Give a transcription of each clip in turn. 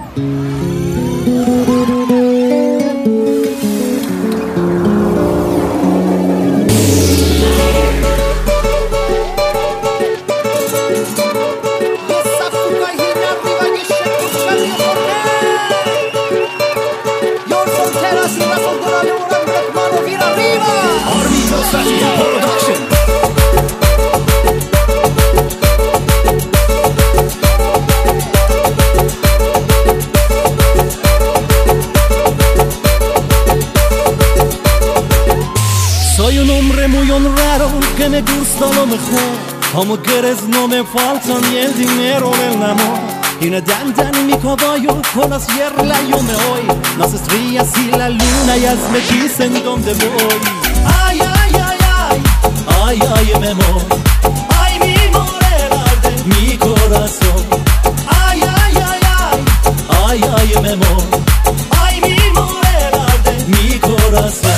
Soy un hombre muy honrado que me gusta lo mejor, como quieres no me falta ni el dinero ni el amor. Y nadando en mi caballo con la sierra yo me voy, las estrellas y la luna ellas me dicen dónde voy. Ay, ay, ay, ay, ay, ay, mi amor, ay, mi morena de mi corazón. Ay, ay, ay, ay, ay, ay, mi amor, ay, mi morena de mi corazón.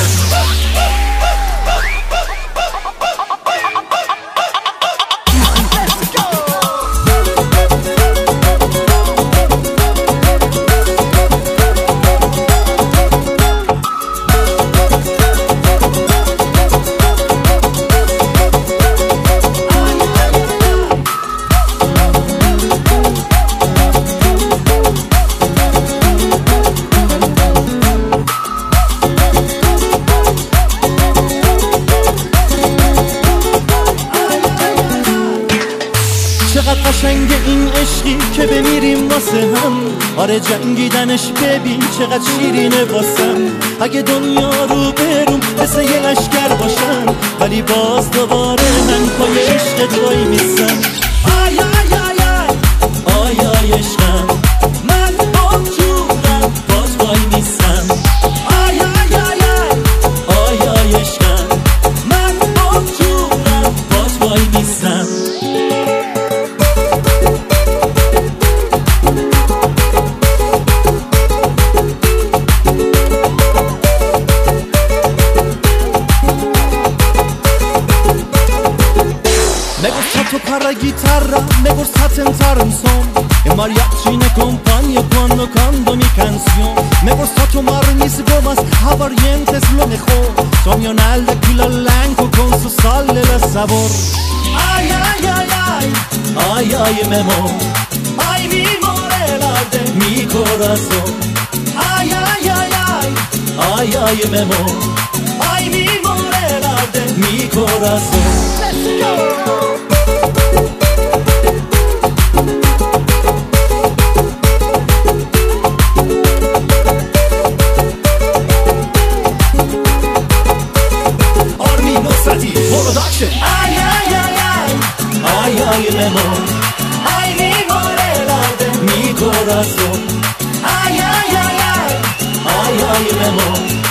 چقدر قشنگه این عشقی که بمیریم واسه هم. آره جنگیدنش ببین چقدر شیرینه واسم. اگه دنیا رو بروم مثل یه لشکر باشم، ولی باز دوباره من پای عشقت وای میسم. آی آی آی آی آی آی عشقم، من آجورم باز وای میسم. آی آی آی آی آی آی عشقم، من آجورم باز وای میسم. Me gusta tocar la guitarra, me gusta tentar un son. El mariachi me acompaña cuando canto mi canción. Me gusta tomar mis gomas aguardientes lo mejor. Soñar de tequila blanco con su sal de sabor. Ay, ay, ay, ay, ay, ay, mi amor, ay, mi morena de mi corazón. Ay, ay, ay, ay, ay, ay, mi amor, ay, mi morena de mi corazón. Let's go! Production. Ay, ay, ay, ay, ay, ay, mi amor, ay, mi morena de mi corazón. Ay, ay, ay, ay, ay, ay, mi amor.